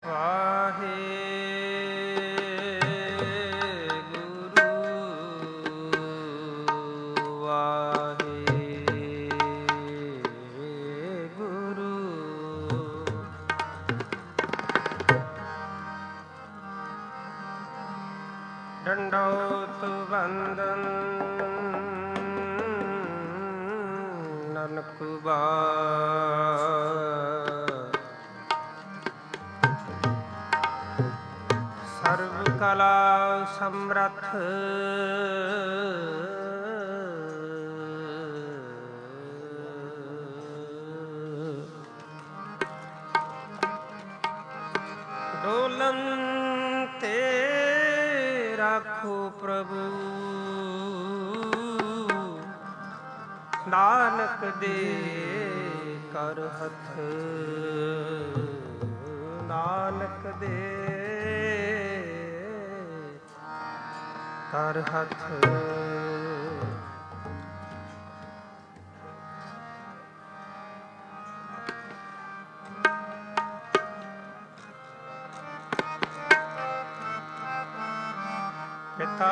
ਡੰਡੌਤ ਬੰਦਨ ਨਾਨਕ ਸਰਬ ਕਲਾ ਸਮਰੱਥ ਡੋਲਨ ਤੇ ਰਾਖੋ ਪ੍ਰਭੂ ਨਾਨਕ ਦੇ ਕਰ ਹੱਥ ਨਾਨਕ ਦੇ ਕਰ ਹੱਥ ਪਿਤਾ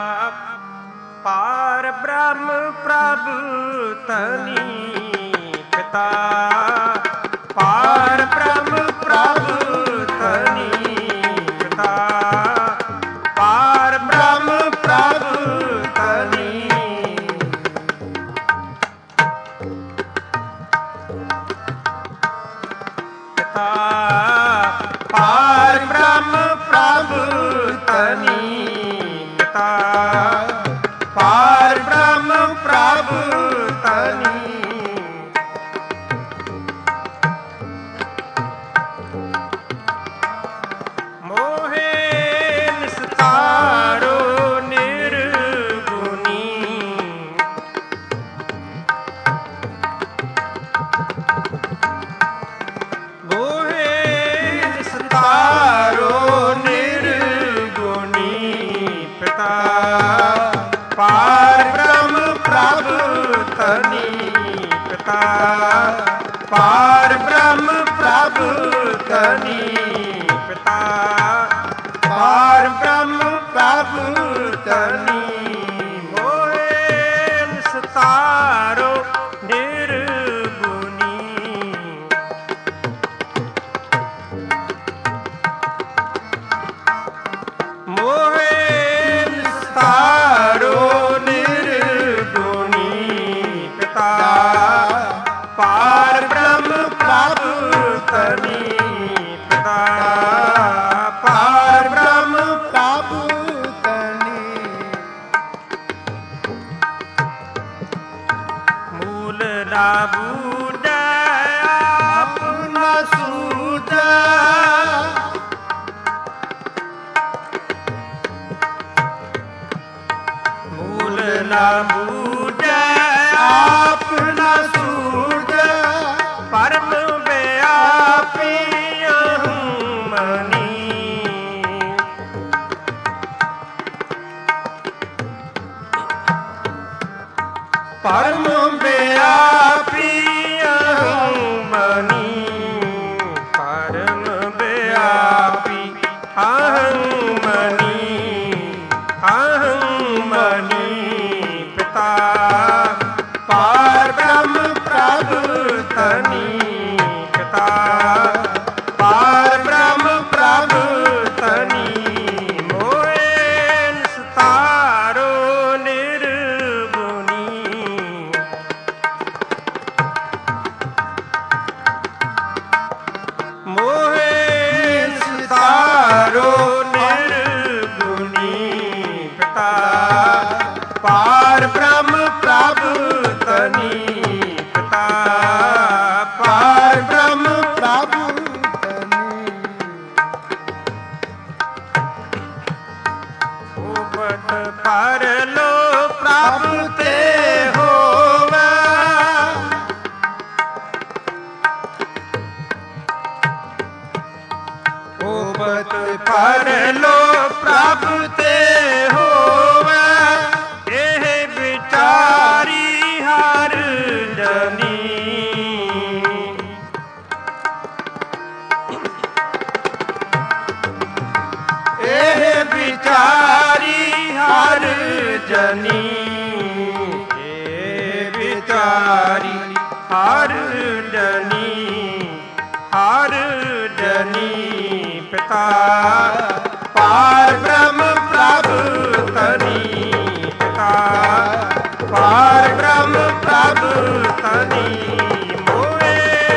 ਪਾਰ ਬ੍ਰਹਮ ਪ੍ਰਭ ਤਨੀ ਪਿਤਾ ਪਾਰ ਬ੍ਰਹਮ ਪ੍ਰਭ ਤਨੀ ਪਿਤਾ ਪਾਰ ਬ੍ਰਹਮ ਪ੍ਰਭ ਤਨੀ ਪਿਤਾ ਪਾਰ ਬ੍ਰਹਮ ਪ੍ਰਭ ਤਨੀ ਪਾਰ ਬ੍ਰਹਮ ਪ੍ਰਭ ਤਨੀ ਮੋਹੇ ਨਿਸਤਾਰੋ ਨਿਰਗੁਣੀ ਮੋਹੇ ਨਿਸਤਾਰੋ ਨਿਰਗੁਣੀ ਪਿਤਾ ਪਾਰ ਬ੍ਰਹਮ ਪ੍ਰਭ ਤਨੀ ਪਿਤਾ ਪਾਰ ਬ੍ਰਹਮ ਪ੍ਰਭ ਤਨੀ ਪਿਤਾ ਪਾਰ ਬ੍ਰਹਮ ਪ੍ਰਭ ਤਨੀ ਮੋਹੇ ਨਿਸਤਾਰੋ ਨਿਰਗੁਣੀ ਮੋਹੇ ਨਿਸਤਾਰੋ ਨਿਰਗੁਣੀ ਪਿਤਾ ਪਾਰ ਬ੍ਰਹਮ ਪ੍ਰਭ ਤਨੀ ਪਿਤਾ ਪਾਰ ਬ੍ਰਹਮ ਪ੍ਰਭ ਤਨੀ ਮੂਲ ਨਾ ਬੂਝੈ ਆਪ ਨ ਸੂਝੈ ਮੂਲ ਨਾ ਬੂਝੈ ਆਪ ਨ ਸੂਝੈ ਪਰਮ ਵਿਆਪੀ ਅਹੰ ਮਨੀ ਪਰਮ ਵਿਆਪੀ ਅਹੰ ਮਨੀ ਪਰਮ ਵਿਆਪੀ ਅਹੰ ਮਨੀ ਅਹੰ ਮਨੀ ਪਿਤਾ ਪਾਰ ਬ੍ਰਹਮ ਪ੍ਰਭ ਤਨੀ ਪਿਤਾ ਪਾਰ ਬ੍ਰਹਮ ਪ੍ਰਭ ਤਨੀ ਮੋਹੇ ਨਿਸਤਾਰੋ ਨਿਰਗੁਣੀ ਮੋਹੇ ਨਿਸਤਾਰੋ ਨਿਰਗੁਣੀ ਪਿਤਾ ਪਾਰ ਬ੍ਰਹਮ ਪ੍ਰਭ ਤਨੀ ਪਿਤਾ ਪਾਰ ਬ੍ਰਹਮ ਪ੍ਰਭ ਤਨੀ ਉਪਤ ਪਰ ਲੋ ਪ੍ਰਭ ਤੇ ਹੋਵੇ ਉਪਤ ਪਰ ਲੋ ਪ੍ਰਭ ਤੇ ਹੋਵੇ ਇਹ ਵਿਚਾਰੀ ਹਰ ਜਨੀ ਵਿਚਾਰੀ ਹਰ ਜਨੀ, ਇਹ ਵਿਚਾਰੀ ਹਰ ਜਨੀ, ਹਰ ਜਨੀ ਪਿਤਾ ਪਾਰ ਬ੍ਰਹਮ ਪ੍ਰਭ ਤਨੀ, ਪਿਤਾ ਪਾਰ ਬ੍ਰਹਮ ਪ੍ਰਭ ਤਨੀ, ਮੋਏ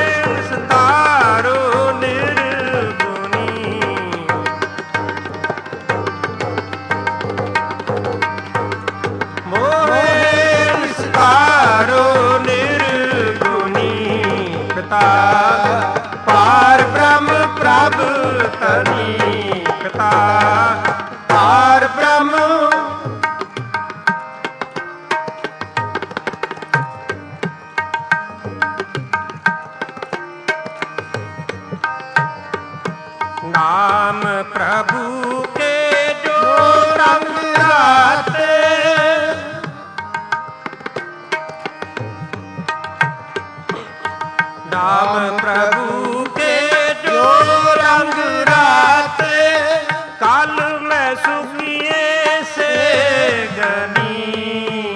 ਸਤਾਰੋ ਨਿਰਗੁਣੀ, ਮੋਏ ਸਤਾਰੋ ਨਿਰਗੁਣੀ, ਪਿਤਾ ਪਾਰ ਬ੍ਰਹਮ ਪ੍ਰਭ ਤਨੀ, ਪਿਤਾ ਪਾਰ ਬ੍ਰਹਮ नाम प्रभु के जो रंग राते, नाम प्रभु के जो रंग राते, काल में सुखिए से गनी,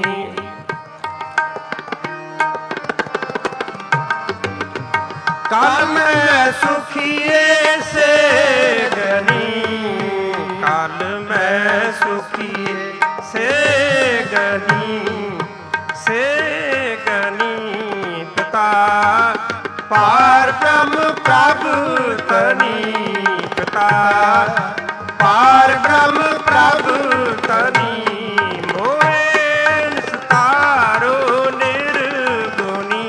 काल में सुखिए से गनी, काल में सुखिए से गनी, से गनी, पिता पार ब्रह्म प्रभु तनी, पिता पार ब्रह्म प्रभु तनी, मोहे सतारो निर्गुणी,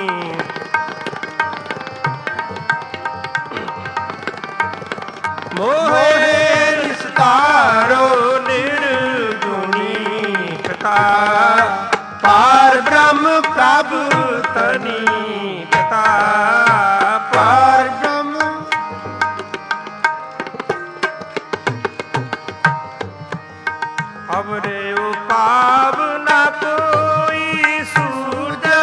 मोहे सतारो निर्गुणी, पिता पार ब्रह्म प्रभु तनी, पिता पार ब्रह्म अवरे उपाव न कोई सूझा,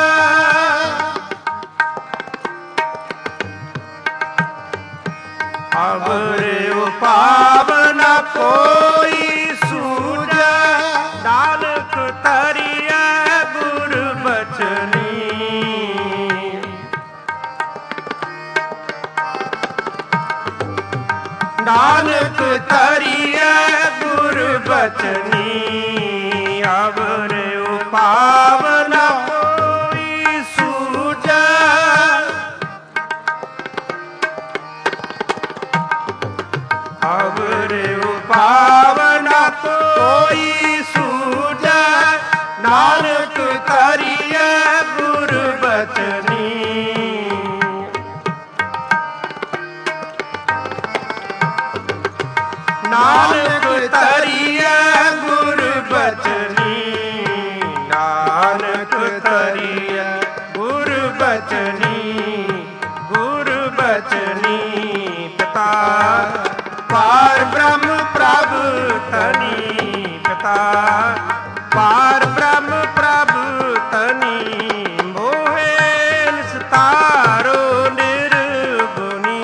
अवरे उपाव न कोई सूझा, नानक तरिया गुर बचनी, नानक तरिया गुर बचनी, अवरे उपाव न कोई सूझा, अवरे उपाव न कोई सूझा, नानक तरिया गुर बचनी, नानक तरिया गुर बचनी, नानक तरिया गुर बचनी, गुर बचनी, पिता पार ब्रह्म प्रभु तनी, पिता पार ब्रह्म प्रभु तनी, मोहे सतारो निर्गुणी,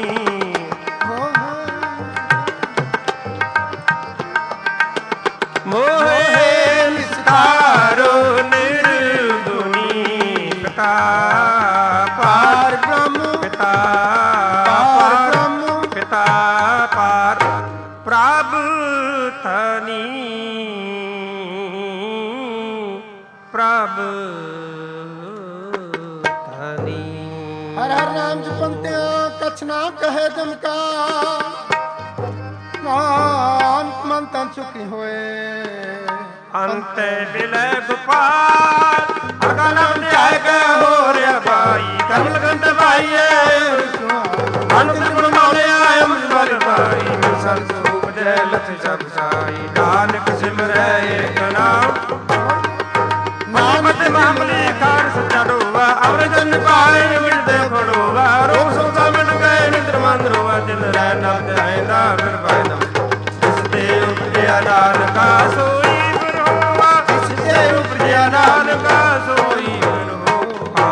मोहे सतारो निर्गुणी, पिता पार ब्रह्म, पिता पार ब्रह्म, पिता पार प्रभु तनी, प्रभु तनी। हर हर नाम जपंत्या कछ ना कहे जम का, नानक मन तन चुकी होए, अंत विलय गोपाल हर का नाम ध्याय के हो रे भाई, कर्म लगन दबाइए अनुत गुण माने आए मुझ भाई, संत उपजय लक्ष्य सब साई, नानक सिमरै एक नाम, नामत मामले कार सच्चा डोवा, अवर जन पाए मिलते खड़ोवा, रोग सोचा मिट गए निद्र मंद रोवा, दिन रह नब जाएंदा फिर फायदा, इससे उपजया नानका सोई फिर होवा, इससे उपजया नानका सोई फिर होवा।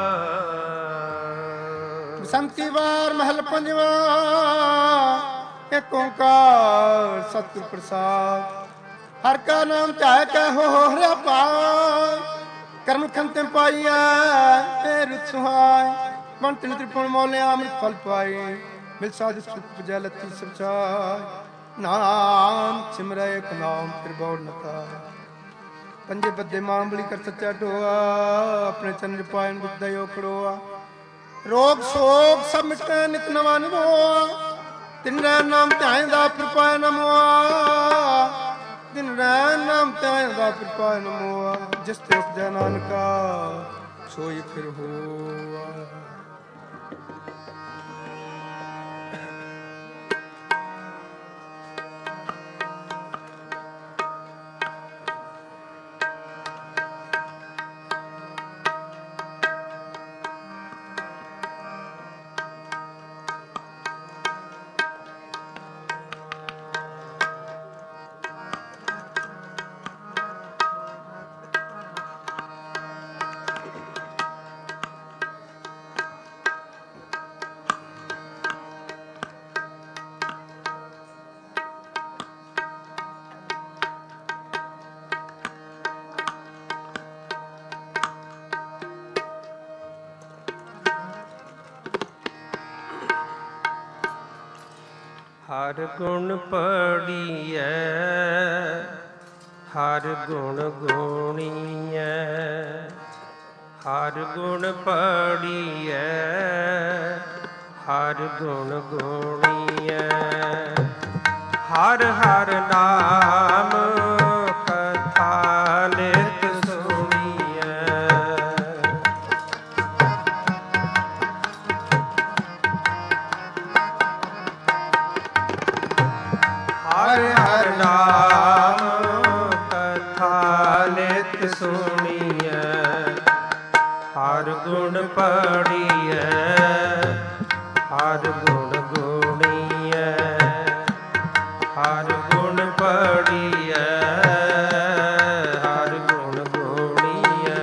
बसंती वार महल पंजवा ਇੱਕ ਓੰਕਾਰ ਸਤਿਗੁਰ ਪ੍ਰਸਾਦ। ਹਰ ਕਾ ਨਾਮ ਧਿਆਇ ਕੈ ਹੋ ਹਰਿਆ ਪਾਇ। ਕਰਮ ਖੰਤੇ ਪਾਈਐ ਮੇਰ ਸੁਹਾਇ। ਮਨ ਤਿਨ ਤ੍ਰਿਪੁਣ ਮੋਲਿਆ ਅੰਮ੍ਰਿਤ ਫਲ ਪਾਏ। ਮਿਲ ਸਾਧ ਸੁਖ ਪੁਜੈ ਲੱਤੀ ਸਚਾਇ। ਨਾਮ ਸਿਮਰੈ ਇਕ ਨਾਮ ਫਿਰ ਬੋੜ ਨ ਪਾਇ। ਪੰਜੇ ਬੱਦੇ ਮਾਂਬਲੀ ਕਰ ਸੱਚਾ ਢੋਆ। ਆਪਣੇ ਚਰਨ ਪਾਇਨ ਵਿਦਿਆ ਖੜੋਆ। ਰੋਗ ਸੋਗ ਸਭ ਮਿਟੈ ਨਿਤ ਨਵਾ ਨਿਭੋਆ। ਤਿਨ ਰੈ ਨਾਮ ਧਿਆਇ ਦਾ ਫਿਰ ਪਾਇ ਨ ਮੋਆ। ਤਿਨ ਰੈ ਨਾਮ ਧਿਆਇ ਦਾ ਫਿਰ ਪਾਇ ਨ ਮੋਆ। ਜਿਸ ਤੇ ਉਪਜੈ ਨਾਨਕਾ ਸੋਈ ਫਿਰ ਹੋਆ। ਹਰ ਗੁਣ ਪੜੀਐ ਹਰ ਗੁਣ ਗੋਣੀਐ। ਹਰ ਗੁਣ ਪੜੀਐ ਹਰ ਗੁਣ ਗੋਣੀਐ। ਹਰ ਹਰ ਨਾਮ ਕਥਾ ਨਿਤ ਸੁਣੀਐ। ਹਰ ਹਰ ਨਾਮ ਕਥਾ ਨਿਤ ਸੁਣੀਐ। ਹਰ ਗੁਣ ਪੜੀਐ ਹਰ ਗੁਣ ਗੋਣੀਐ। ਹਰ ਗੁਣ ਪੜੀਐ ਹਰ ਗੁਣ ਗੋਣੀਐ।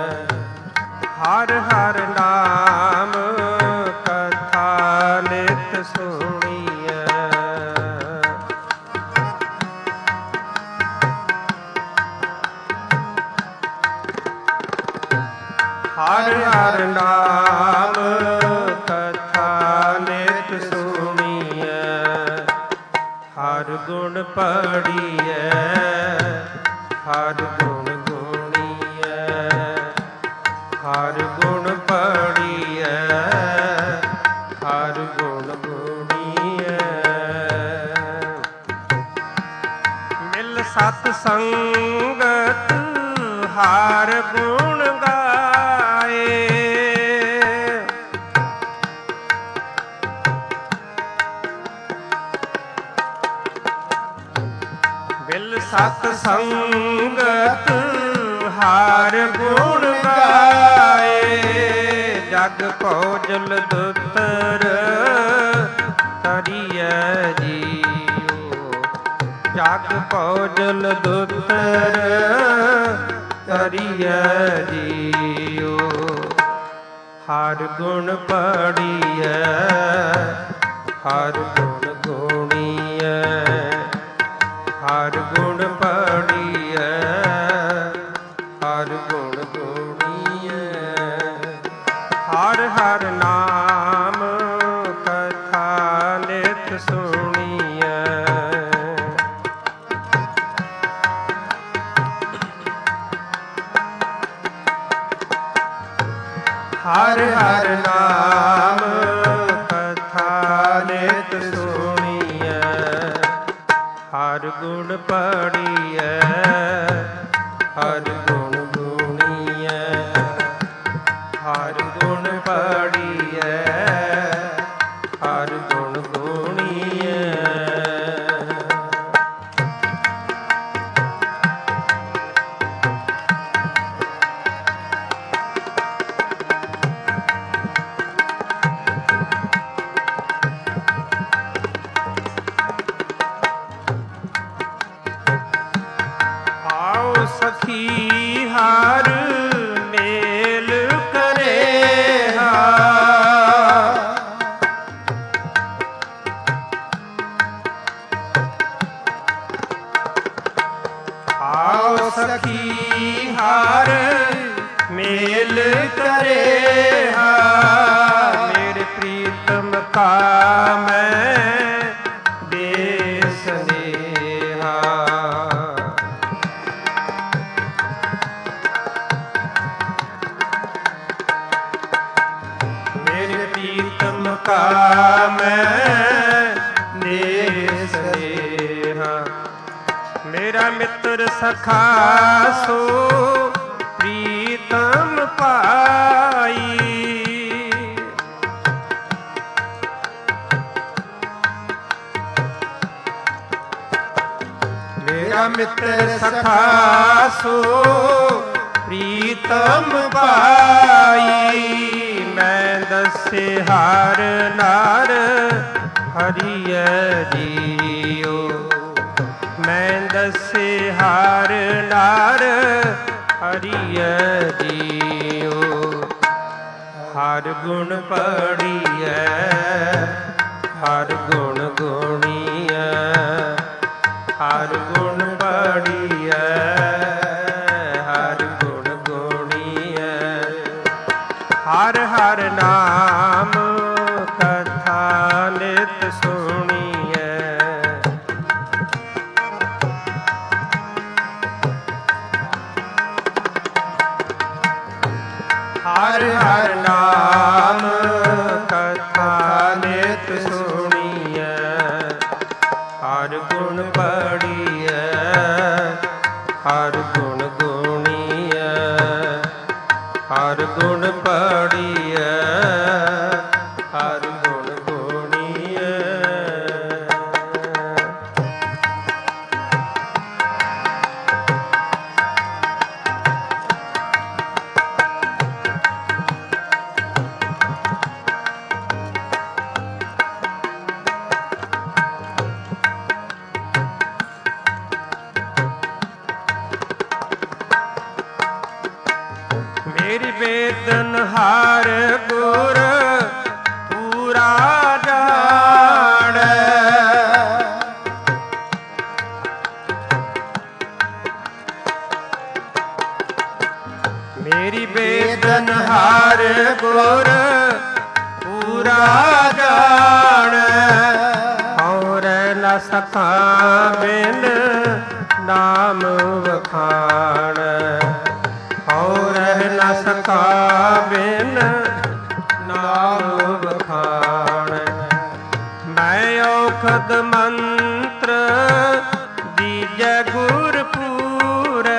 ਹਰ ਹਰ ਨਾਮ ਕਥਾ ਨਿਤ ਸੁਣੀਐ। ਹਰ ਹਰ ਨਾਮ ਕਥਾ ਨਿਤ ਸੁਣੀਐ। ਹਰ ਗੁਣ ਪੜੀਐ ਹਰ ਗੁਣ ਗੋਣੀਐ। ਹਰ ਗੁਣ ਪੜੀਐ ਹਰ ਗੁਣ ਗੋਣੀਐ। ਮਿਲ ਸਤ ਸੰਗਤ ਹਰ ਗੁਣ ਗਾਏ। ਮਿਲ ਸਤ ਸੰਗਤ ਹਰ ਗੁਣ ਗਾਏ। ਜਗ ਭੋਜਲ ਦੁਤਰ ਤਰੀਐ ਜੀਉ। ਜਗ ਭੋਜਲ ਦੁਤਰ ਤਰੀਐ ਜੀਉ। ਹਰ ਗੁਣ ਪੜੀਐ ਹਰ ਗੁਣ ਗੋਣੀਐ। ਹਰ ਗੁਣ ਪੜੀਐ ਹਰ ਗੁਣ ਗੋਣੀਐ। ਹਰ ਹਰ ਨਾਮ ਕਥਾ ਨਿਤ ਸੁਣੀਐ। ਹਰ ਹਰ ਨਾਮ ਕਥਾ ਨਿਤ ਸੁਣੀਐ। ਹਰ ਗੁਣ ਪੜੀਐ ਹਰ ਗੁਣ ਗੋਣੀਐ। ਹਰ ਗੁਣ ਪੜੀਐ ਹਰ ਗੁਣ ਗੋਣੀਐ। ਸਖੀ ਸਖਾ ਸੋ ਪ੍ਰੀਤਮ ਪਾਈ। ਮੇਰਾ ਮਿੱਤਰ ਸਖਾ ਸੋ ਪ੍ਰੀਤਮ ਪਾਈ। ਮੈਂ ਦੱਸੇ ਹਰ ਨਾਰ ਹਰੀਐ ਜੀਓ। ਮੈਂ ਦੱਸੇ ਹਰ ਨਾਰ ਹਰੀਐ ਜੀਓ। ਹਰ ਗੁਣ ਪੜੀਐ ਹਰ ਗੁਣ ਗੁਣੀਐ। ਹਰ ਗੁਣ ਪੜੀਐ ਹਰ ਗੁਣ ਗੁਣੀਐ। ਹਰ ਹਰ ਨਾਮ ਕਥਾ ਨਿਤ ਸੁਣੀਐ। ਹਰ ਹਰ ਨਾਮ ਕਥਾ ਨਿਤ ਸੁਣੀਐ। ਹਰ ਗੁਣ ਪੜੀਐ ਹਰ ਗੁਣ ਗੁਣੀਐ। ਹਰ ਗੁਣ ਪੜੀਐ ਹਰ ਗੁਣ ਗੁਣੀਐ। ਮੇਰੀ ਵੇਦਨ ਹਰ ਗੁਰ ਪੂਰਾ ਜਾਣੈ। ਮੇਰੀ ਵੇਦਨ ਹਰ ਗੁਰ ਪੂਰਾ ਜਾਣੈ। ਔਰ ਨ ਸਕਾ ਬਿਨ ਨਾਮ ਵਖਾਣੈ। ਔਰ ਨ ਸਕਾ ਬਿਨ ਨਾਮ ਵਖਾਣੈ। ਮੈਂ ਔਖਦ ਮੰਤਰ ਦੀਜੈ ਗੁਰ ਪੂਰੈ।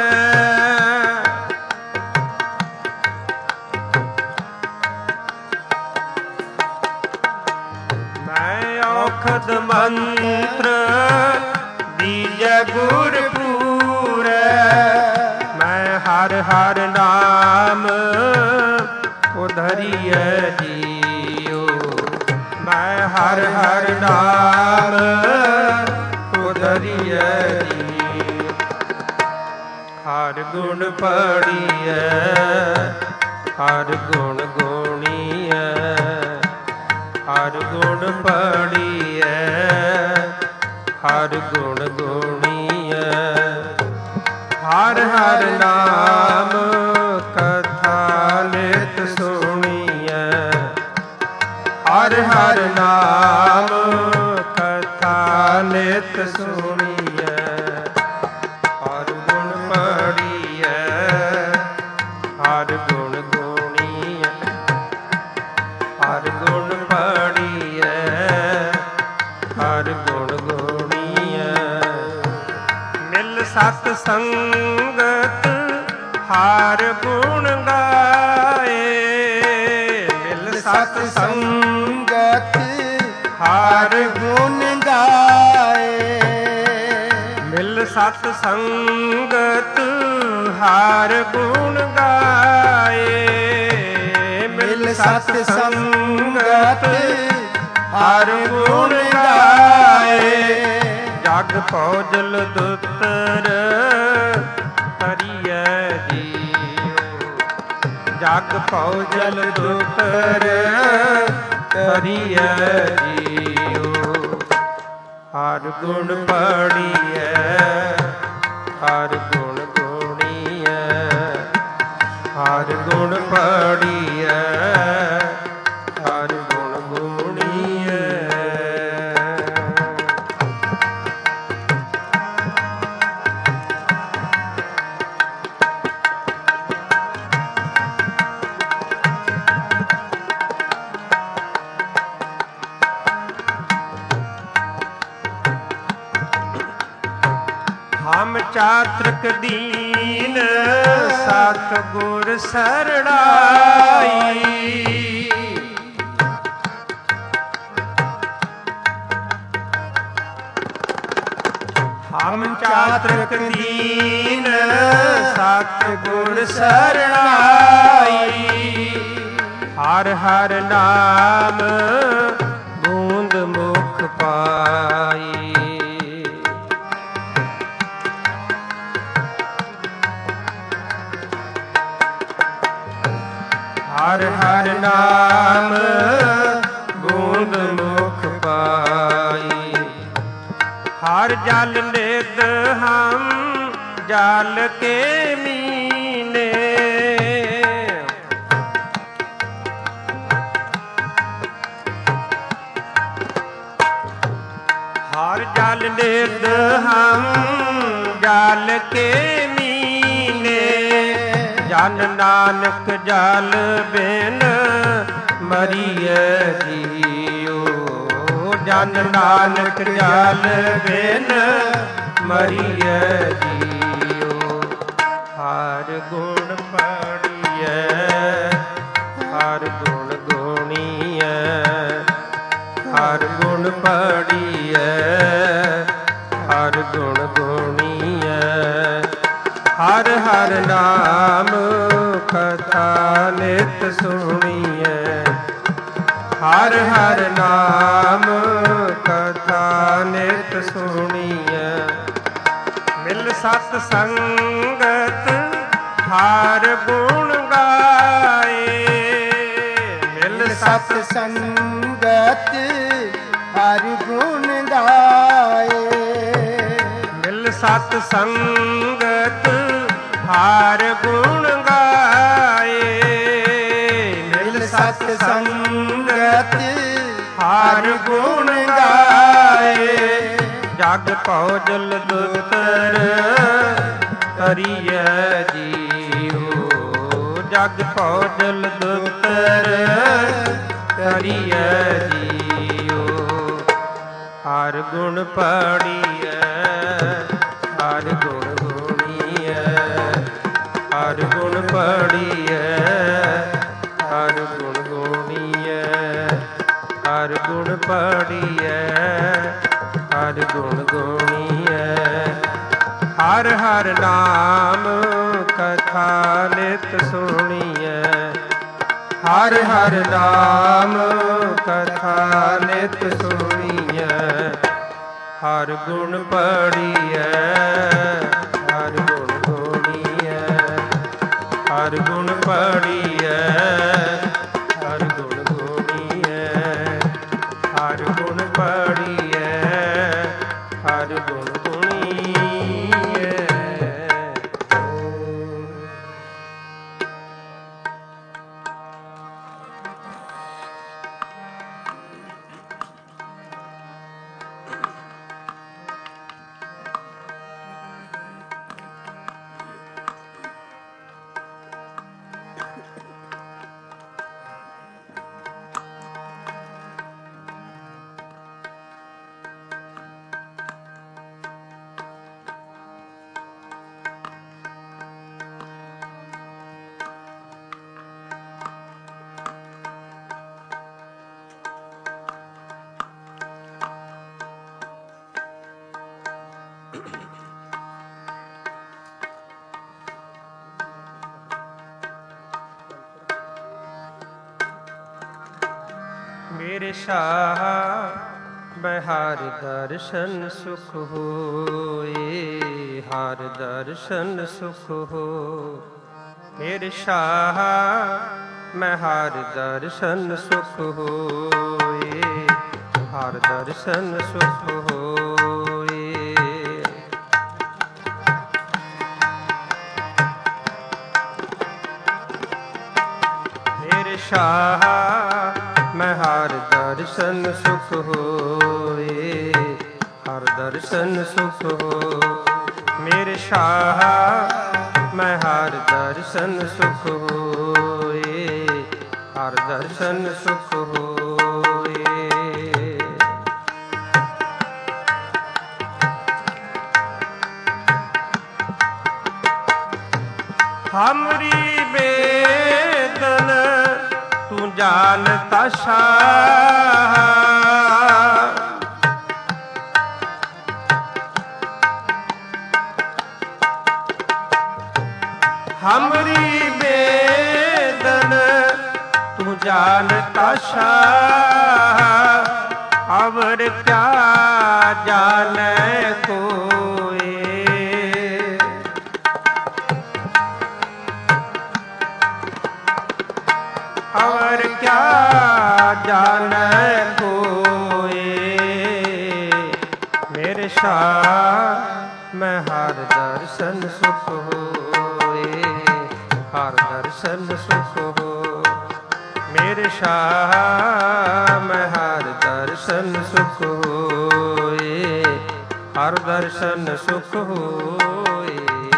ਮੈਂ ਔਖਦ ਮੰਤਰ ਦੀਜੈ ਗੁਰ ਪੂਰੈ। ਮੈਂ ਹਰ ਹਰ ਨਾਮ ਉਧਰੀਐ ਜੀਓ। ਮੈਂ ਹਰ ਹਰ ਨਾਮ ਉਧਰੀਐ ਜੀਓ। ਹਰ ਗੁਣ ਪੜੀਐ ਹਰ ਗੁਣ ਗੁਣੀਐ। ਹਰ ਗੁਣ ਪੜੀਐ ਹਰ ਗੁਣ ਗੁਣੀਐ। ਹਰ ਹਰ ਨਾਮ ਕਥਾ ਨਿਤ ਸੁਣੀਐ। ਹਰ ਹਰ ਨਾਮ ਕਥਾ ਨਿਤ ਸੁਣੀਐ। ਹਰ ਗੁਣ ਪੜੀਐ ਹਰ ਗੁਣ ਗੁਣੀਐ। ਹਰ ਗੁਣ ਪੜੀਐ ਹਰ ਗੁਣ ਗੁਣੀਐ। ਮਿਲ ਸਤ ਸੰਗਤ ਹਰ ਗੁਣ ਗਾਏ। ਮਿਲ ਸਤ ਸੰਗਤ ਹਰ ਗੁਣ ਗਾਏ। ਮਿਲ ਸਤ ਸੰਗਤ ਹਰ ਗੁਣ ਗਾਏ। ਮਿਲ ਸਤ ਸੰਗਤ ਹਰ ਗੁਣ ਗਾਏ। ਜਗ ਭੌਜਲ ਦੁੱਤਰ ਹਰੀਐ ਜੀਓ। ਜਗ ਭੌਜਲ ਦੁੱਤਰ ਹਰੀਐ ਜੀਓ। ਹਰ ਗੁਣ ਪੜੀਐ ਹਰ ਗੁਣ ਗੁਣੀਐ। ਹਰ ਗੁਣ ਪੜੀਐ ਹਰ ਗੁਣ ਗੁਣੀਐ। ਹਮ ਚਾਤ੍ਰਿਕ ਦੀਨ ਸਤ ਗੁਰ ਸਰਣਾਈ। ਹਮ ਚਾਤ੍ਰਿਕ ਦੀਨ ਸਤ ਗੁਰ ਸਰਣਾਈ। ਹਰ ਹਰ ਨਾਮ ਬੂੰਦ ਮੁਖ ਪਾਈ। ਹਰ ਹਰ ਨਾਮ ਬੂੰਦ ਮੁਖ ਪਾਈ। ਹਰ ਜਲ ਨਿਧ ਹਮ ਜਲ ਕੇ ਮੀਨੇ। ਹਰ ਜਲ ਨਿਧ ਹਮ ਜਲ ਕੇ ਮੀਨੇ। ਜਨ ਨਾਨਕ ਜਲ ਬਿਨ ਮਰੀਐ ਜੀਉ। ਜਨ ਨਾਨਕ ਜਲ ਬਿਨ ਮਰੀਐ ਜੀਉ। ਹਰ ਗੁਣ ਪੜੀਐ ਹਰ ਗੁਣ ਗੋਣੀਐ। ਹਰ ਗੁਣ ਪੜੀਐ ਹਰ ਗੁਣ ਗੋਣੀਐ। ਹਰ ਹਰ ਨਾਮ ਕਥਾ ਨਿਤ ਸੁਣੀਐ। ਹਰ ਹਰ ਨਾਮ ਕਥਾ ਨਿਤ ਸੁਣੀਐ। ਮਿਲ ਸਤ ਸੰਗਤ ਹਰ ਗੁਣ ਗਾਏ। ਮਿਲ ਸਤ ਸੰਗਤ ਹਰ ਗੁਣ ਗਾਏ। ਮਿਲ ਸਤ ਸੰਗਤ ਹਰ ਗੁਣ ਗਾਏ। ਮਿਲ ਸਤ ਸੰਗਤ ਹਰ ਗੁਣ ਗਾਏ। ਜਗ ਭਉ ਜਲ ਦੁਤਰ ਤਰੀਐ ਜੀਉ। ਜਗ ਭਉ ਜਲ ਦੁਤਰ ਤਰੀਐ ਜੀਉ। ਹਰ ਗੁਣ ਪੜੀਐ ਹਰ ਗੁਣ ਗੋਣੀਐ। ਹਰ ਗੁਣ ਪੜੀਐ ਹਰ ਗੁਣ ਗੋਣੀਐ। ਹਰ ਗੁਣ ਪੜੀਐ ਹਰ ਗੁਣ ਗੋਣੀਐ। ਹਰ ਹਰ ਨਾਮ ਕਥਾ ਨਿਤ ਸੁਣੀਐ। ਹਰ ਹਰ ਨਾਮ ਕਥਾ ਨਿਤ ਸੁਣੀਐ। ਹਰ ਗੁਣ ਪੜੀਐ ਹਰ ਗੁਣ ਗੋਣੀਐ। ਹਰ ਗੁਣ ਪੜੀਐ ਹਰ ਗੁਣ ਗੋਣੀਐ। ਹਰ ਗੁਣ ਪੜੀਐ ਹਰ ਗੁਣ ਗੋਣੀਐ। ਮੇਰੇ ਸ਼ਾਹ ਮੈਂ ਹਰ ਦਰਸ਼ਨ ਸੁਖ ਹੋਏ। ਹਰ ਦਰਸ਼ਨ ਸੁਖ ਹੋ। ਮੇਰੇ ਸ਼ਾਹ ਮੈਂ ਹਰ ਦਰਸ਼ਨ ਸੁਖ ਹੋਏ। ਹਰ ਦਰਸ਼ਨ ਸੁਖ ਹੋਏ। ਮੇਰੇ ਸ਼ਾਹ ਮੈਂ ਹਰ ਦਰਸ਼ਨ ਸੁਖ ਹੋਏ। ਹਰ ਦਰਸ਼ਨ ਸੁਖ ਹੋ। ਮੇਰੇ ਸ਼ਾਹ ਮੈਂ ਹਰ ਦਰਸ਼ਨ ਸੁਖ ਹੋਏ। ਹਰ ਦਰਸ਼ਨ ਸੁਖ ਹੋਏ। हमरी वेदन तू जानता सा हमरी वेदन तू जानता सा अवर क्या जाने कोई और क्या जाने कोई मेरे शाह मैं हर दर्शन सुख होए हर दर्शन सुख हो मेरे शाह मैं हर दर्शन सुख होए हर दर्शन सुख होए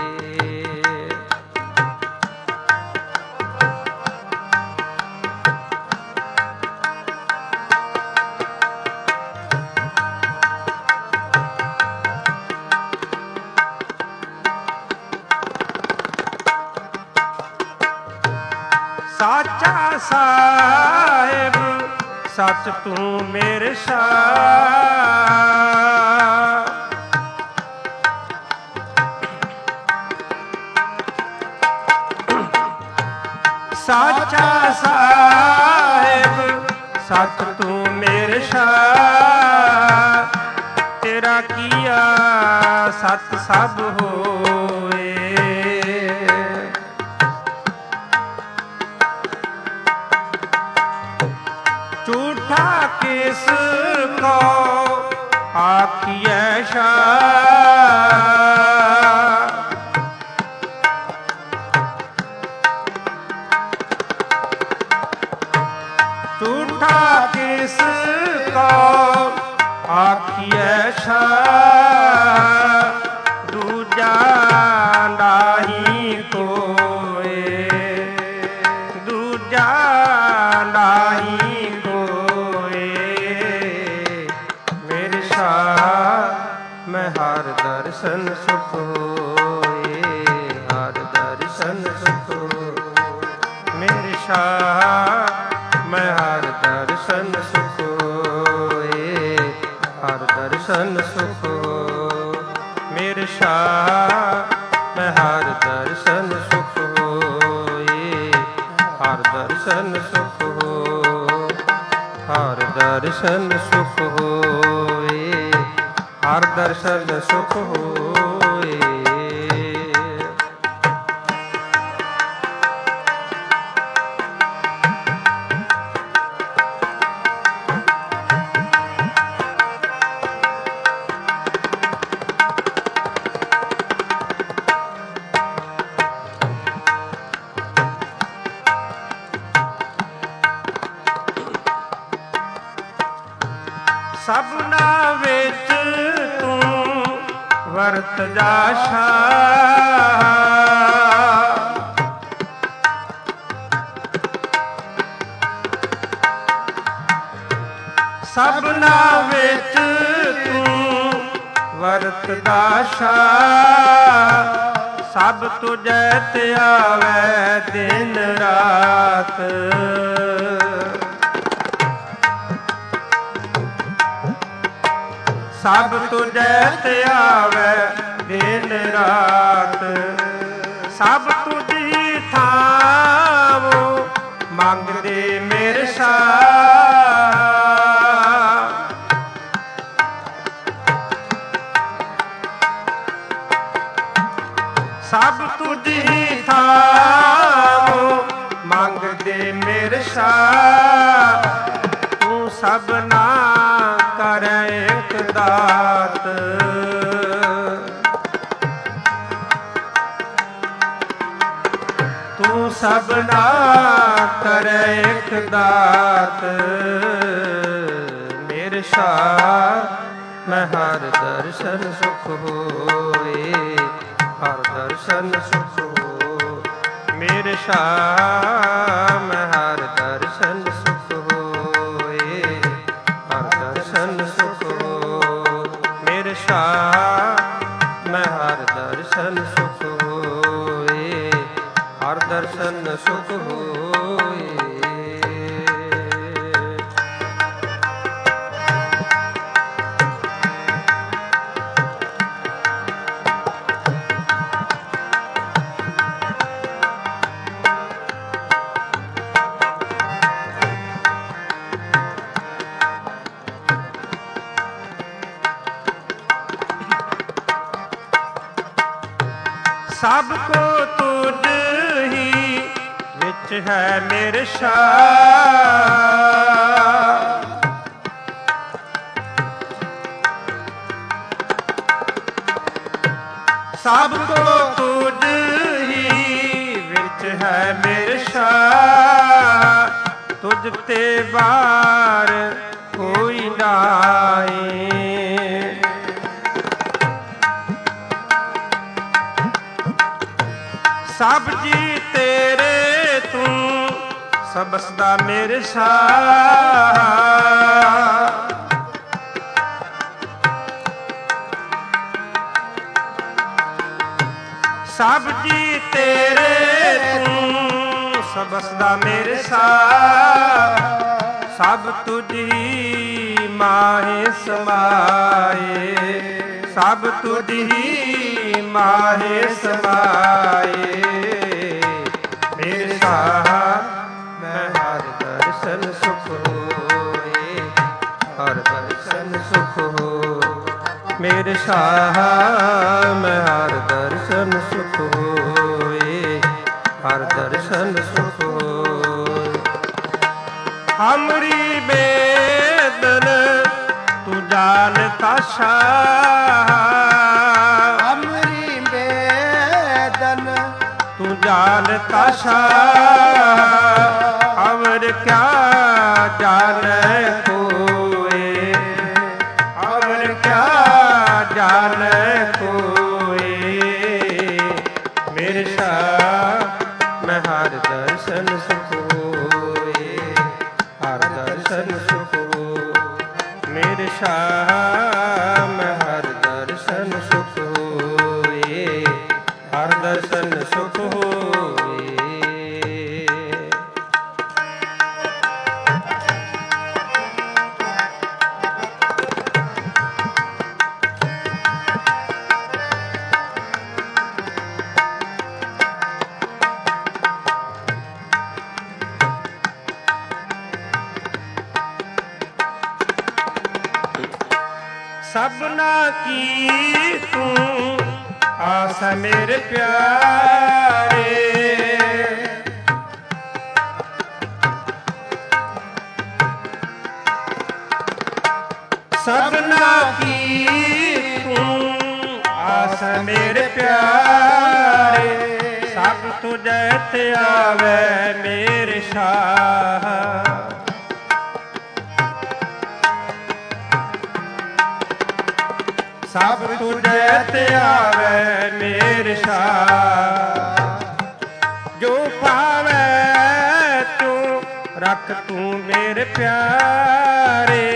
साचा साहिब सच तू मेरे शाह साचा साहिब सच तू मेरे शाह तेरा किया सत सब होए झूठा किस को आखिए शाह झूठा किस को आखिए शाह दूजा नाही कोई दूजा नाही मैं हर दर्शन सुख होए हर दर्शन सुख मेरे शाह मैं हर दर्शन सुख होए हर दर्शन सुख मेरे शाह मैं हर दर्शन सुख होए हर दर्शन सुख हो हर दर्शन सुख होए हर दर्शन सुख होए सबना विच तू वरत जा सबना विच तू वरत दाशा सब तुझे ते आवे दिन रात सब तुझे ते आवे दिन रात सब तुझी थावो मंगदे मेरे शाह सब तुझी थावो मंगदे मेरे शाह तू सबना करे एक दात तू सबना करे एक दात मेरे शाह मैं हर दर्शन सुख होए हर दर्शन सुख हो मेरे शाह मैं हर दर्शन सुख होए हर दर्शन सुख हो मेरे शाह मैं हर दर्शन सुख होए ਦਰਸ਼ਨ ਸੁਖ ਹੋਏ। ਸਭ ਕੋ ਤੁਝ ਹੀ ਵਿੱਚ ਹੈ ਮੇਰੇ ਸ਼ਾਹ, ਸਭ ਕੋ ਤੁਝ ਹੀ ਵਿੱਚ ਹੈ ਮੇਰੇ ਸ਼ਾਹ, ਤੁਝ ਤੇ ਬਾਰ ਕੋਈ ਨਾਹੀ। ਸਭ ਜੀ ਤੇਰੇ ਤੂੰ ਸਬਸ ਦਾ ਮੇਰੇ ਸ਼ਾਹ, ਸਭ ਜੀ ਤੇਰੇ ਤੂੰ ਸਬਸ ਦਾ ਮੇਰੇ ਸ਼ਾਹ, ਸਭ ਤੁਝੀ ਮਾਹੇ ਸਮਾਏ, ਸਭ ਤੁਝੀ ਮਾਹੇ ਸਮਾਏ। ਮੇਰੇ ਸ਼ਾਹ ਮੈਂ ਹਰ ਦਰਸ਼ਨ ਸੁਖ ਹੋਏ, ਹਰ ਦਰਸ਼ਨ ਸੁਖ ਹੋ। ਮੇਰੇ ਸ਼ਾਹ ਮੈਂ ਹਰ ਦਰਸ਼ਨ ਸੁਖ ਹੋਏ, ਹਰ ਦਰਸ਼ਨ ਸੁਖ ਹੋਏ। ਹਮਰੀ ਬੇਦਨ ਤੂੰ ਜਾਣਤਾ ਸ਼ਾਹ, ਹਮਰੀ ਬੇਦਨ ਤੂੰ ਜਾਣਤਾ ਸ਼ਾਹ, ਅਵਰ ਕਿਆ ਜਾਣੈ ਕੋਏ, ਅਵਰ ਕਿਆ ਜਾਣੈ ਕੋਏ। ਮੇਰੇ ਸ਼ਾਹ ਮੈਂ ਹਰ ਦਰਸ਼ਨ ਸੁਖ ਹੋਏ, ਹਰ ਦਰਸ਼ਨ ਸੁਖ ਹੋ। ਮੇਰੇ ਸ਼ਾਹ ਮੈਂ ਹਰ ਦਰਸ਼ਨ ਸੁਖ ਹੋਏ, ਹਰ ਦਰਸ਼ਨ ਸੁਖ ਹੋਏ। ਸਭਨਾ ਕੀ ਤੂੰ ਆਸ ਮੇਰੇ ਪਿਆਰੇ, ਸਭਨਾ ਕੀ ਤੂੰ ਆਸ ਮੇਰੇ ਪਿਆਰੇ, ਸਭ ਤੁਝੇ ਤੇ ਆਵੇ ਮੇਰੇ ਸ਼ਾਹ, ਸਭ ਤੁਝੇ ਤੇ ਆਵੇ ਮੇਰੇ ਸ਼ਾਹ। ਜੋ ਪਾਵੇ ਤੂੰ ਰੱਖ ਤੂੰ ਮੇਰੇ ਪਿਆਰੇ,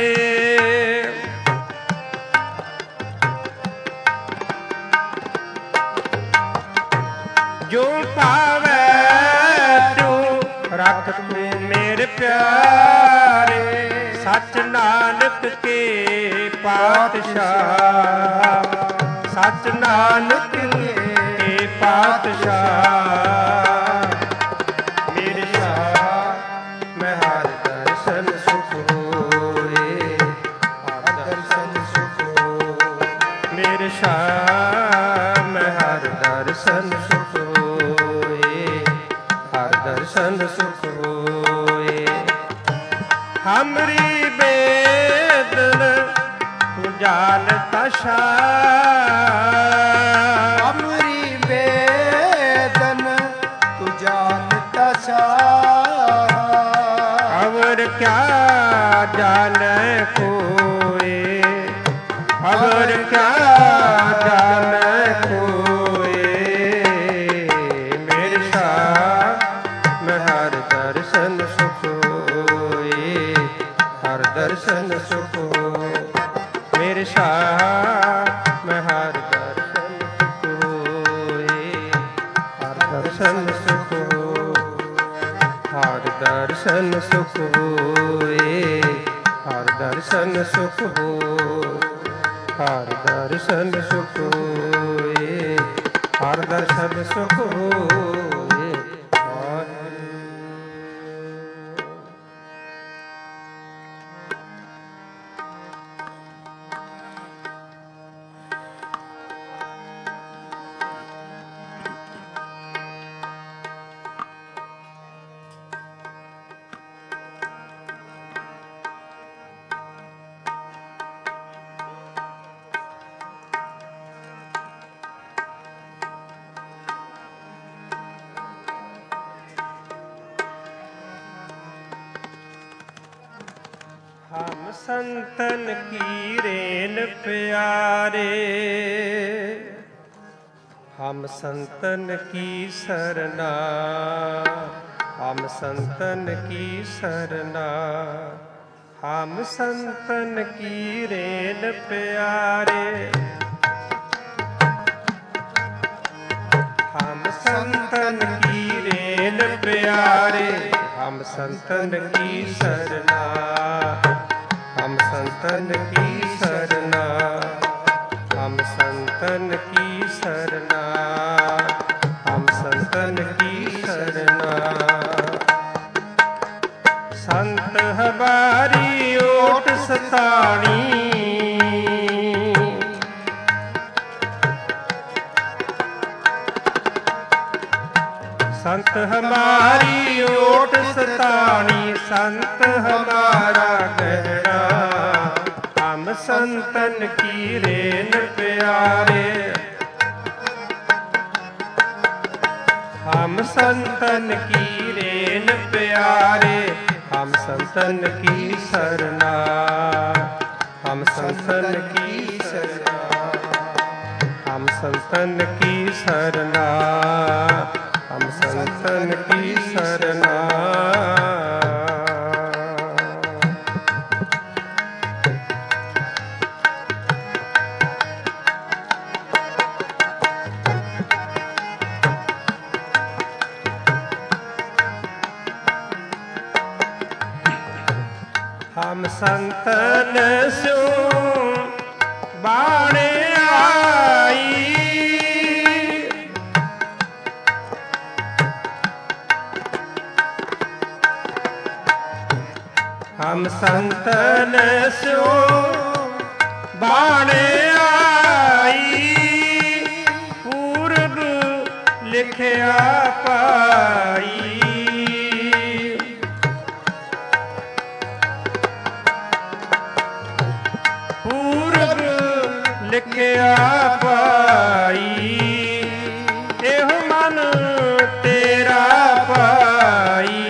ਜੋ ਪਾਵੇ ਤੂੰ ਰੱਖ ਤੂੰ ਮੇਰੇ ਪਿਆਰੇ। ਸੱਚ ਨਾਨਕ ਕੇ ਪਾਤਸ਼ਾਹ, ਸੱਚ ਨਾਨਕ ਕੇ ਪਾਤਸ਼ਾਹ। ਮੇਰੇ ਸ਼ਾਹ ਮੈਂ ਹਰ ਦਰਸ਼ਨ ਸੁਖ ਹੋਏ, ਹਰ ਦਰਸ਼ਨ ਸੁਖ ਹੋ। ਮੇਰੇ ਸ਼ਾਹ ਮੈਂ ਹਰ ਦਰਸ਼ਨ ਸੁਖ ਹੋਏ, ਹਰ ਦਰਸ਼ਨ ਸੁਖ ਹੋਏ। ਹਮਰੀ ਬੇਦਨ ਤੂੰ ਜਾਣਤਾ ਸ਼ਾਹ, ਹਮਰੀ ਬੇਦਨ ਤੂੰ ਜਾਣਤਾ ਸ਼ਾਹ। ਅਵਰ ਕਿਆ ਜਾਣੈ ਕੋਏ, ਅਵਰ ਕਿਆ ਜਾਣੈ ਕੋਏ। ਮੇਰੇ ਸ਼ਾਹ ਮੈਂ ਹਰ ਦਰਸ਼ਨ ਸੁਖ ਹੋਏ, ਹਰ ਦਰਸ਼ਨ ਸੁਖ ਹੋ। ਮੇਰੇ ਸ਼ਾਹ ਮੈਂ ਹਰ ਦਰਸ਼ਨ ਸੁਖ ਹੋਏ, ਹਰ ਦਰਸ਼ਨ ਸੁਖ ਹੋ। ਦਰਸ਼ਨ ਸੁਖ ਹੋਏ, ਹਰ ਦਰਸ਼ਨ ਸੁਖ ਹੋਏ, ਹਰ ਦਰਸ਼ਨ ਸੁਖ ਹੋਏ, ਹਰ ਦਰਸ਼ਨ ਸੁਖ ਹੋਏ। हम संतन की रेन प्यारे, हम संतन की सरना, हम संतन की सरना, हम संतन की रेन प्यारे, हम संतन की रेन प्यारे, हम संतन की सरना, हम संतन की सरना, हम संतन की सरना, हम संतन की सरना। संत हमारी ओट सताणी, संत हमारी ओट सताणी, संत हमारा गहना, हम संतन की रेन प्यारे, हम संतन की रेन प्यारे, हम संतन की सरना, हम संतन की सरना, हम संतन की सरना, हम संतन की सरना। हम संतन सो बाणे आई, हम संतन सो बाणे आई, पूर्व लिखिया पाई, पूर्व लिखिया पाई, एह मन तेरा पाई,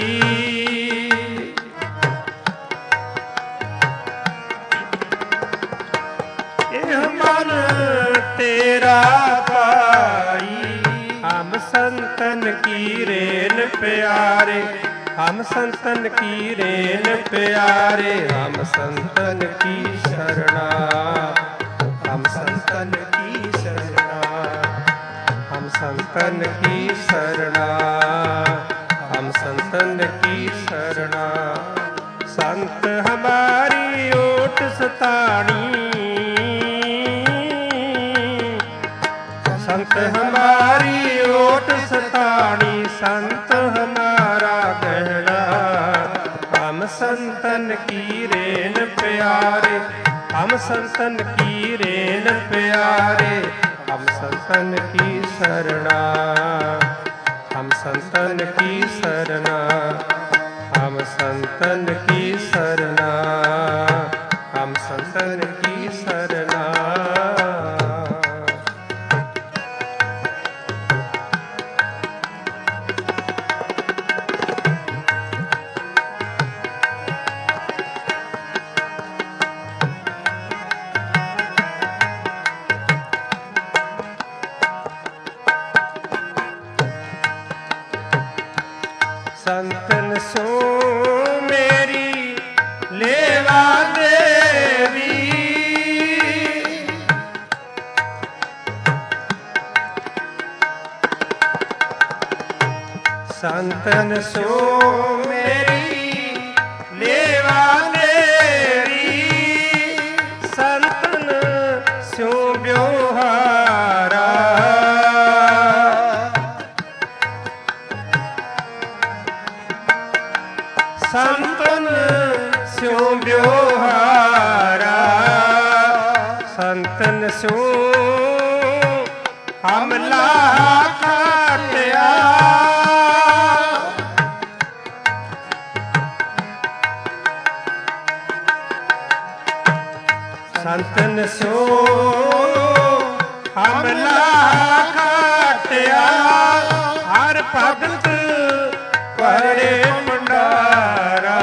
मन तेरा पाई। हम संतन की रेन प्यारे, हम संतन की रेन प्यारे, हम संतन की शरणा, हम संतन की शरणा, हम संतन की शरणा, हम संतन की शरणा। संत हमारी ओट सताणी, संत हमारी ओट सताणी, संत हमारा गहना, हम संतन की रेन प्यारे, हम संतन की रेन प्यारे, हम संतन की शरणा, हम संतन की शरणा, हम संतन की शरणा, हम संतन की शरणा। संतन सो मेरी लेवा देवी, संतन सो मेरी ਬਿਵਹਾਰਾ ਸੰਤਨ ਸਿਉ ਬਿਵਹਾਰਾ ਸੰਤਨ ਸਿਉ ਹਮਲਾ ਖਾਟਿਆ ਸੰਤਨ ਸਿਉ ਹਮਲਾ ਖਾਟਿਆ ਹਰ ਭਗਤ ਪਰੇ ਭੰਡਾਰਾ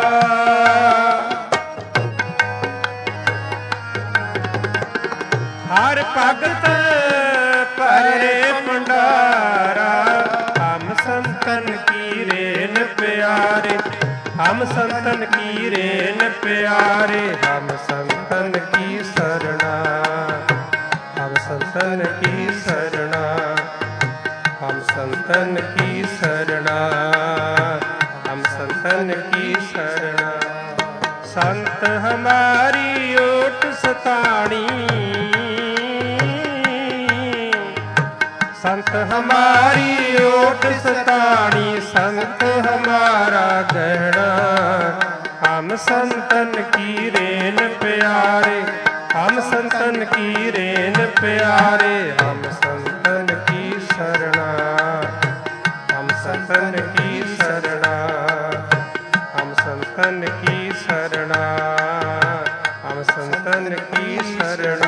ਹਰ ਭਗਤ ਪਰੇ ਭੰਡਾਰਾ ਹਮ ਸੰਤਨ ਕੀ ਰੇਨ ਪਿਆਰੇ ਹਮ ਸੰਤਨ ਕੀ ਰੇਨ ਪਿਆਰੇ ਹਮ ਸੰਤਨ ਕੀ ਸਰਣਾ ਹਮ ਸੰਤਨ ਕੀ ਸਰਣਾ ਹਮ ਸੰਤਨ ਕੀ ਸਰਣਾ ਹਮ ਸੰਤਨ ਕੀ ਸਰਣਾ ਸੰਤ ਹਮਾਰੀ ਓਟ ਸਤਾਣੀ संत हमारी ओट सतानी संत हमारा गहना हम संतन की रेन प्यारे हम संतन की रेन प्यारे हम संतन की शरणा हम संतन की शरणा हम संतन की शरणा हम संतन की शरणा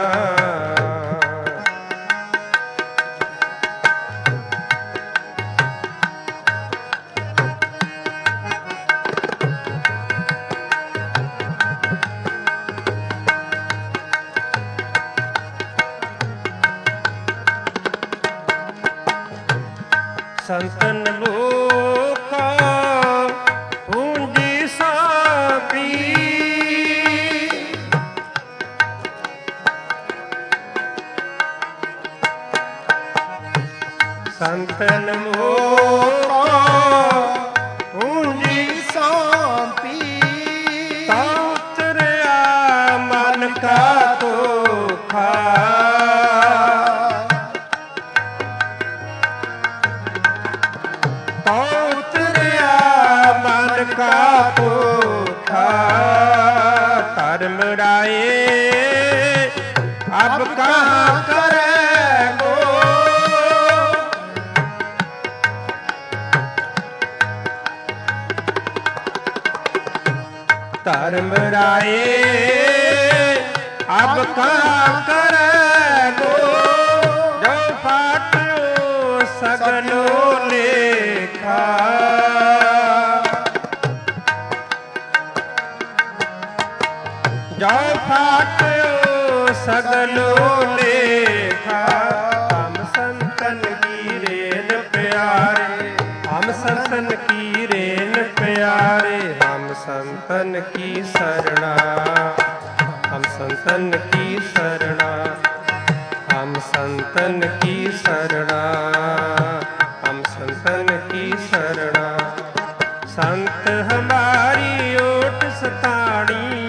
संतन लोका पूंजी सापी संतन लोका पूंजी सौंपी उतरया मन का धोखा उतरया मन का धोखा धर्म राये अब कहाँ करेगो धर्म राये अब कहाँ करेगो जो फाटो सगनो लेखा जो फाटो सगनो लेखा हम संतन की रेन प्यारे हम संतन की रेन प्यारे हम संतन की शरणा हम संतन की शरणा हम संतन की शरणा हम संतन की शरणा संत हमारी ओट सताणी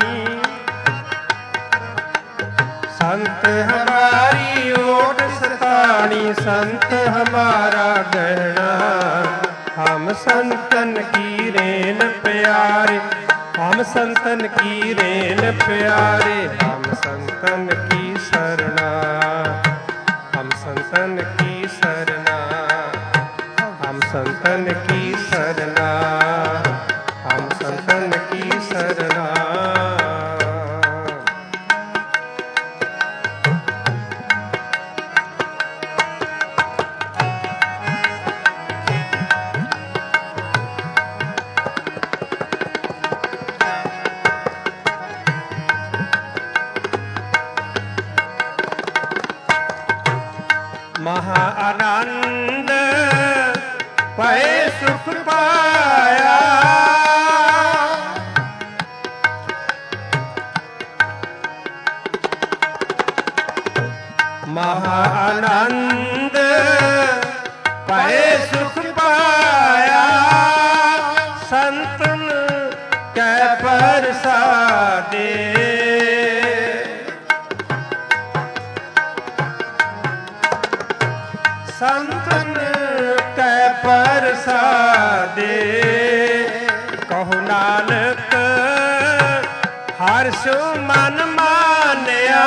संत हमारी ओट सताणी संत हमारा गहना हम संतन की रेन प्यारे हम संतन की रेन प्यारे हम संतन की शरणा हम संतन की शरणा हम संतन की शरणा हम संतन की शरणा महा आनंद पए सुख पाया महा आनंद पए सुख पाया संतन कै प्रसादे ਸੰਤਨ ਕੈ ਪ੍ਰਸਾਦੇ ਕਹੋ ਨਾਨਕ ਹਰਿ ਸਿਉ ਮਨ ਮਾਨਿਆ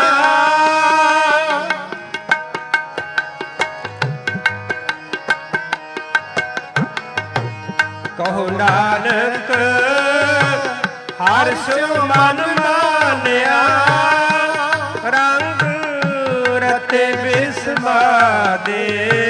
ਕਹੋ ਨਾਨਕ ਹਰਿ ਸਿਉ ਮਨ ਮਾਨਿਆ ਰੰਗ ਰਤੇ ਬਿਸਮਾਦੇ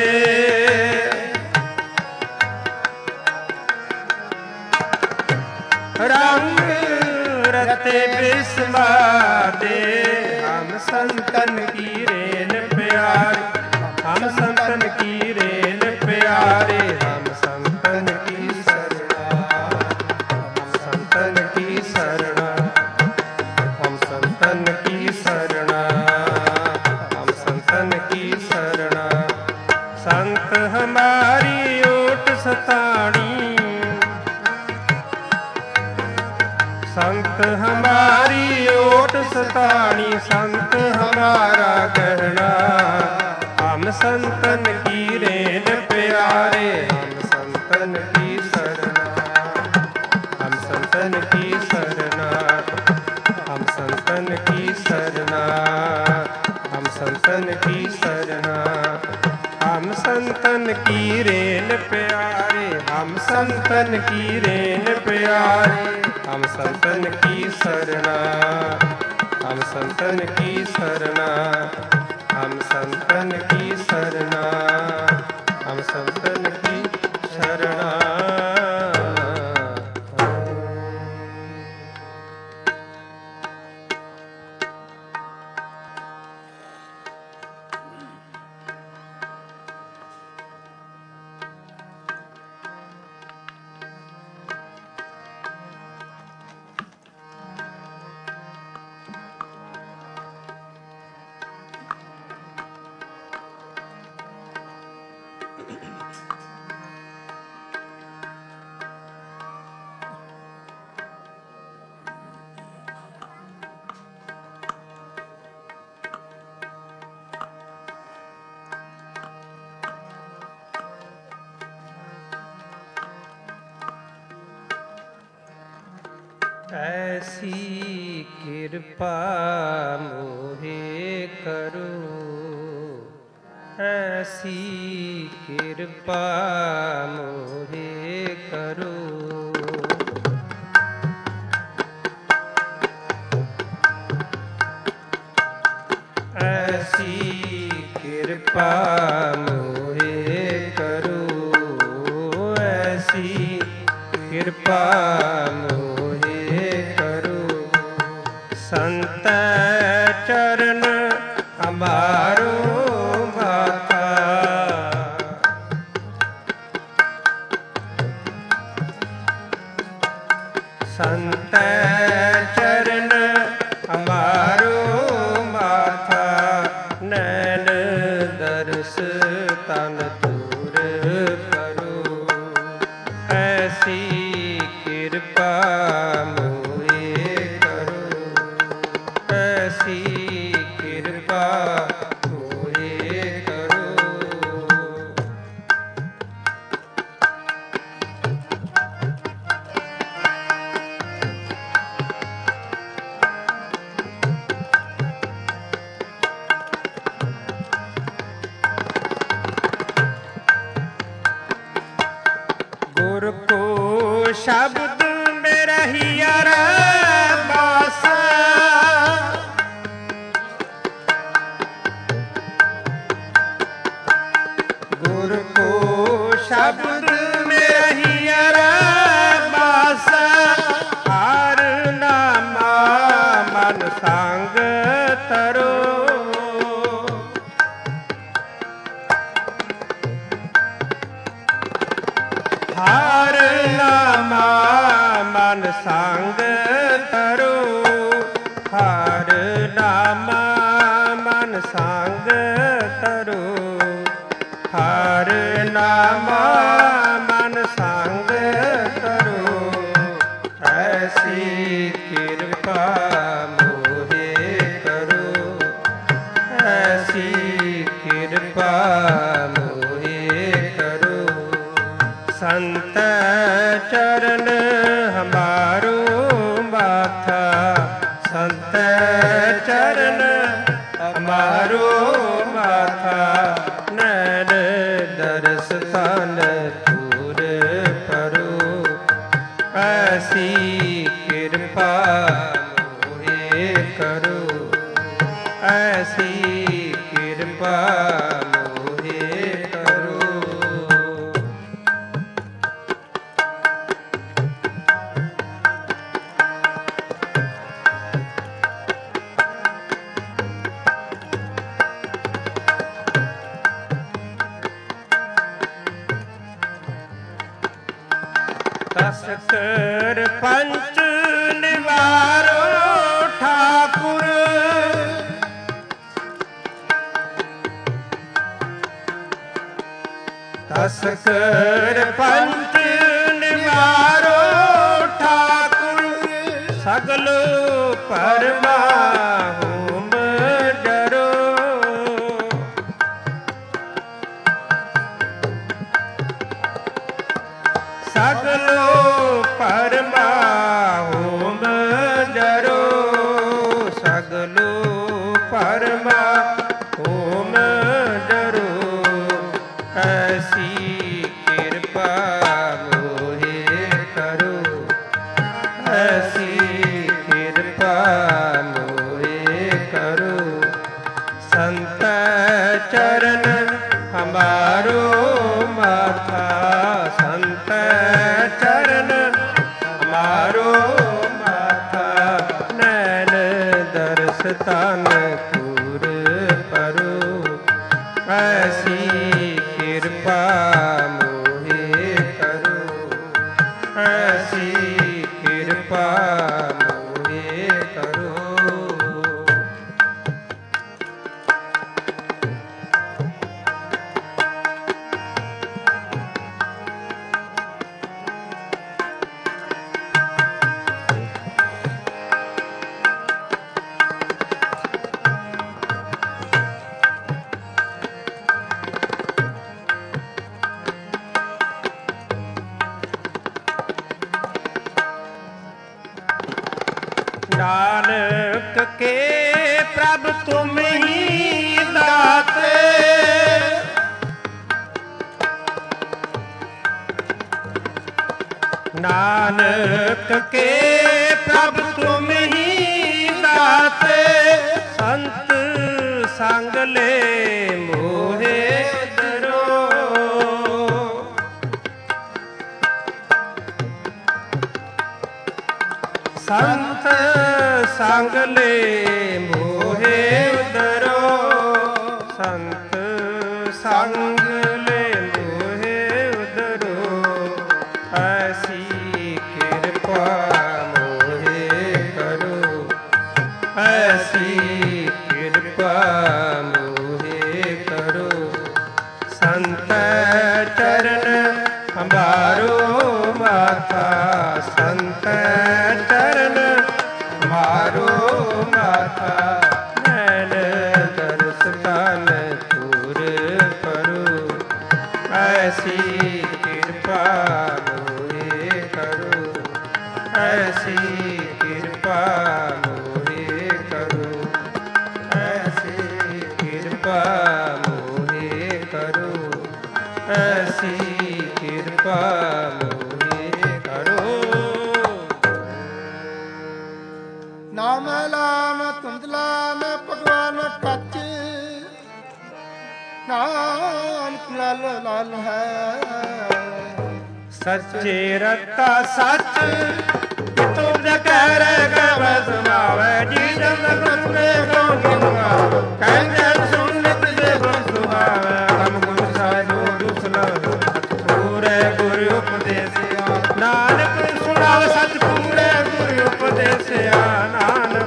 ਰੰਗ ਰਤੇ ਬਿਸਮਾਦੇ ਹਮ ਸੰਤਨ ਕੀ ਰੇਨ ਪਿਆਰੇ ਹਮ ਸੰਤਨ ਕੀ ਰੇਨ ਪਿਆਰੇ ਹਮ ਸੰਤਨ ਕੀ ਸਰਣਾ ਹਮ ਸੰਤਨ ਕੀ ਸਰਣਾ ਹਮ ਸੰਤਨ ਕੀ ਸਰਣਾ ਹਮ ਸੰਤਨ ਕੀ ਸਰਣਾ ਸੰਤ ਹਮਾਰੀ ਓਟ ਸਤਾਣੀ संत हमारी ओट सतानी संत हमारा कहना हम संतन की रेन प्यारे हम संतन की सरना हम संतन की सरना हम संतन की सरना हम संतन की सरना हम संतन की रेन प्यारे हम संतन की रेन प्यारे हम संतन की सरना हम संतन की सरना हम संतन की सरना हम संतन की शरणा ऐसी कृपा मोहे करो ऐसी कृपा मोहे करो ऐसी कृपा मोहे करो ऐसी कृपा संत चरण हमारो माता संत चरण हमारो माथा नैन दर्श तन दूर करो ऐसी कृपा कृपा मोहे करो गुर को शब्द मेरा हियर बासा गुर को शब्द में हियर बासा हर नामा मन संग तरो हर नामा मन संग तरो हर नामा मन संग तरो हर नामा मन संग करो ऐसी कृपा मोहे करो ऐसी कृपा मोहे संत चरण हमारो माथा, संत चरण हमारो माथा, नैन दर्श तन दूर करो, ऐसी कृपा मोहे करो, ऐसी कृपा मोहे करो। तस्कर पंच निवारो ठाकुर, तस्कर पंच निवारो ठाकुर, सगल परमाहुम जरो, सगलो परमाहुम जरो, सगलो परमाहुम जरो, ऐसी कृपा मोहे करो, ऐसी कृपा मोहे करो। संत चरण हमारो माथा, संत चरण हमारो माथा, नैन दर्श तन दूर करो, ऐसी कृपा मोहे करो, ऐसी कृपा मोहे करो। नानक के प्रभ तुम ही दाते, नानक के प्रभ तुम ही दाते, संत संग ले मोहे दरो, संत संग ले मोहे उदरो, संत संग ले मोहे उदरो, ऐसी कृपा मोहे करो, ऐसी कृपा मोहे करो। संत चरण हमारो माथा, संत चरण हमारो माथा, नैन दर्श तन दूर करो, ऐसी कृपा मोहे करो, ऐसी कृपा मोहे करो, ऐसी कृपा मोहे करो, ऐसी कृपा मोहे करो। ਨਾਮ ਲਾਮ ਧੁੰਦਲਾ ਨ ਭਗਵਾਨ ਕੱਚ, ਨਾਨਕ ਲਾਲ ਲਾਲ ਹੈ। ਸੱਚੇ ਰਤਾ ਸੱਚ ਤੁਮ ਕਹਿ ਗਵ ਸਮਾਵੈ, ਜੀ ਜਨ ਗੁਰਨੇ ਕਉ ਗੁਰਗਾ, ਕਹਿੰਦੇ ਸੁਨਤ ਦੇ ਗੁਰ ਸੁਹਾਵੈ, ਹਮ ਗੁਰ ਸਾਹਿਬੋ ਦੁਸਲਾ ਪੂਰੇ ਗੁਰ ਉਪਦੇਸਿਆ, ਨਾਨਕ ਸੁਣਾਵ ਸਚ ਪੂਰੇ ਗੁਰ ਉਪਦੇਸਿਆ, ਨਾਨਕ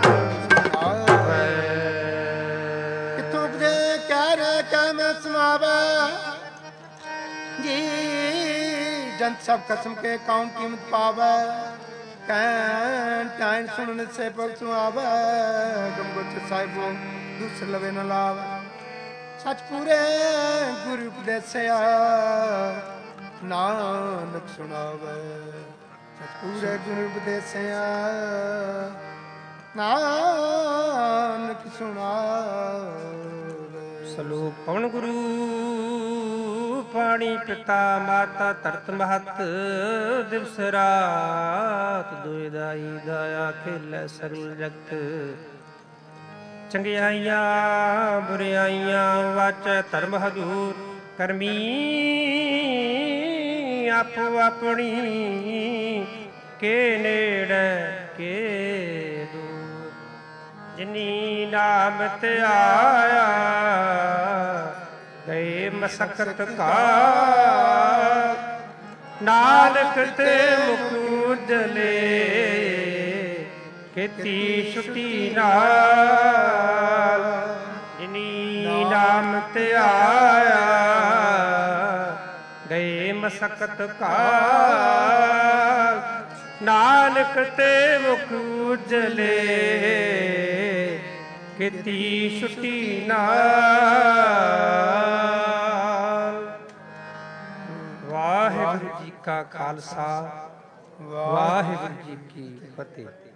ਕਿਥੋਂ ਉਪਦੇ ਕਹਿ ਰਹਿ ਕਹਿ ਮੈਂ ਸਮਾਵੈ, ਜੀ ਜੰਤ ਸਭ ਕਸਮ ਕੇ ਕੌਣ ਕੀਮਤ ਪਾਵੈ, ਕਹਿਣ ਟਾਈਨ ਸੁਣਨ ਸੇ ਪਗ ਸੁਆਵੈ, ਗੰਗੋਚ ਸਾਹਿਬੋ ਦੂਸਰ ਲਵੇ ਨ ਲਾਵੈ, ਸਚ ਪੂਰੇ ਗੁਰੂ ਉਪਦੇਸਿਆ, ਨਾਨਕ ਸੁਣਾਵੇ ਸਤਿਗੁਰ ਗੁਣ ਉਪਦੇਸਿਆ ਨਾਨਕ ਸੁਣਾਵੇ। ਸਲੋਕ ਪਵਨ ਗੁਰੂ ਪਾਣੀ ਪਿਤਾ ਮਾਤਾ ਧਰਤ ਮਹਤ ਦਿਵਸ ਰਾਤ ਦੁਇ ਦਾਈ ਦਾਇਆ ਖੇਲੇ ਸਗਲ ਜਗਤ ਚੰਗਿਆਈਆਂ ਬੁਰਿਆਈਆਂ ਵਾਚੈ ਧਰਮ ਹਜੂਰ ਕਰਮੀ ਆਪੋ ਆਪਣੀ ਕੇ ਨੇੜੇ ਕੇ ਦੂਰ ਜਿਨੀ ਨਾਮ ਤੇ ਆਇਆ ਗਏ ਮਸਕਤ ਕਾ ਨਾਨਕ ਤੇ ਮੁਖ ਉਜਲੇ ਕੀਤੀ ਛੁਟੀ ਨਾਲ ਜਿਨੀ ਨਾਮ ਤੇ ਆਇਆ ਗਏ ਮਸਕਤ ਕਾ ਨਾਨਕ ਤੇ ਮੁਖ ਉਜਲੇ ਕੀਤੀ ਛੁਟੀ ਨਾਲ। ਵਾਹਿਗੁਰੂ ਜੀ ਕਾ ਖਾਲਸਾ ਵਾਹਿਗੁਰੂ ਜੀ ਕੀ ਫਤਿਹ।